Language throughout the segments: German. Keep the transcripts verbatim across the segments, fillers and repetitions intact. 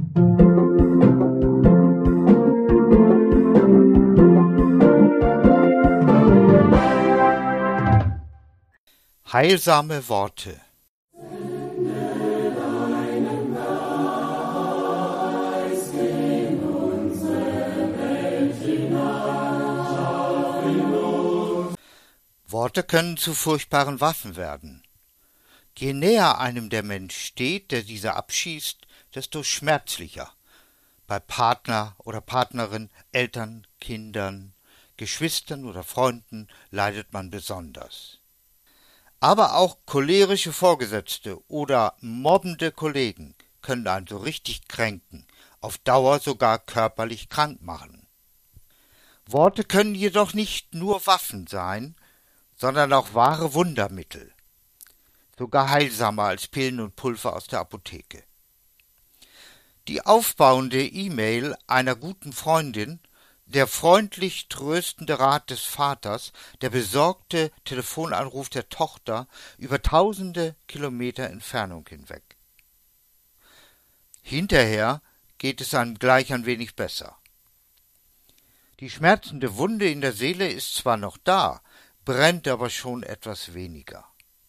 Heilsame Worte. Worte können zu furchtbaren Waffen werden. Je näher einem der Mensch steht, der diese abschießt, desto schmerzlicher. Bei Partner oder Partnerin, Eltern, Kindern, Geschwistern oder Freunden leidet man besonders. Aber auch cholerische Vorgesetzte oder mobbende Kollegen können einen so richtig kränken, auf Dauer sogar körperlich krank machen. Worte können jedoch nicht nur Waffen sein, sondern auch wahre Wundermittel, sogar heilsamer als Pillen und Pulver aus der Apotheke. Die aufbauende E-Mail einer guten Freundin, der freundlich tröstende Rat des Vaters, der besorgte Telefonanruf der Tochter über tausende Kilometer Entfernung hinweg. Hinterher geht es einem gleich ein wenig besser. Die schmerzende Wunde in der Seele ist zwar noch da, brennt aber schon etwas weniger.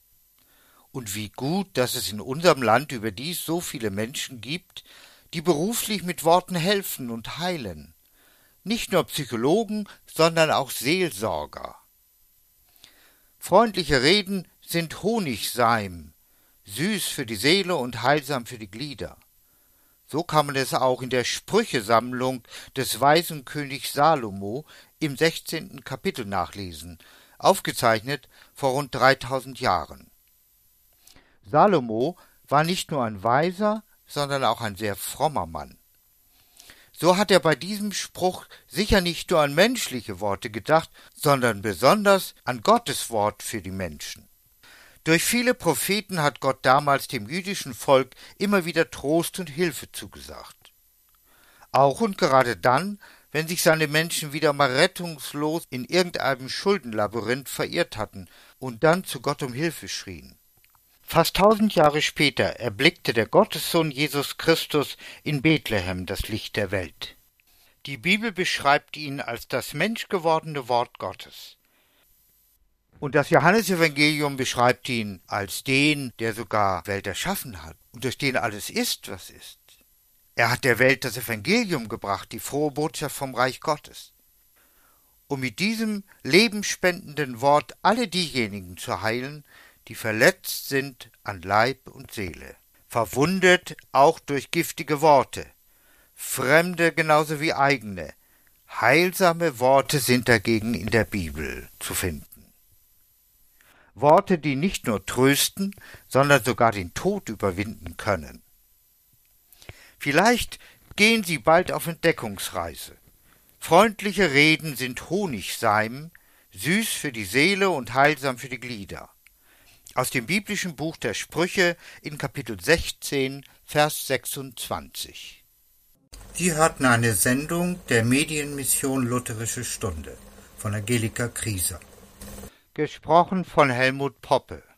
Und wie gut, dass es in unserem Land überdies so viele Menschen gibt, die beruflich mit Worten helfen und heilen. Nicht nur Psychologen, sondern auch Seelsorger. Freundliche Reden sind Honigseim, süß für die Seele und heilsam für die Glieder. So kann man es auch in der Sprüchesammlung des weisen Königs Salomo im sechzehnten Kapitel nachlesen, aufgezeichnet vor rund dreitausend Jahren. Salomo war nicht nur ein weiser, sondern auch ein sehr frommer Mann. So hat er bei diesem Spruch sicher nicht nur an menschliche Worte gedacht, sondern besonders an Gottes Wort für die Menschen. Durch viele Propheten hat Gott damals dem jüdischen Volk immer wieder Trost und Hilfe zugesagt. Auch und gerade dann, wenn sich seine Menschen wieder mal rettungslos in irgendeinem Schuldenlabyrinth verirrt hatten und dann zu Gott um Hilfe schrien. Fast tausend Jahre später erblickte der Gottessohn Jesus Christus in Bethlehem das Licht der Welt. Die Bibel beschreibt ihn als das menschgewordene Wort Gottes. Und das Johannesevangelium beschreibt ihn als den, der sogar Welt erschaffen hat und durch den alles ist, was ist. Er hat der Welt das Evangelium gebracht, die frohe Botschaft vom Reich Gottes. Um mit diesem lebenspendenden Wort alle diejenigen zu heilen, die verletzt sind an Leib und Seele, verwundet auch durch giftige Worte, fremde genauso wie eigene. Heilsame Worte sind dagegen in der Bibel zu finden. Worte, die nicht nur trösten, sondern sogar den Tod überwinden können. Vielleicht gehen Sie bald auf Entdeckungsreise. Freundliche Reden sind Honigseim, süß für die Seele und heilsam für die Glieder. Aus dem biblischen Buch der Sprüche in Kapitel sechzehn, Vers sechsundzwanzig. Sie hörten eine Sendung der Medienmission Lutherische Stunde von Angelika Krieser. Gesprochen von Helmut Poppe.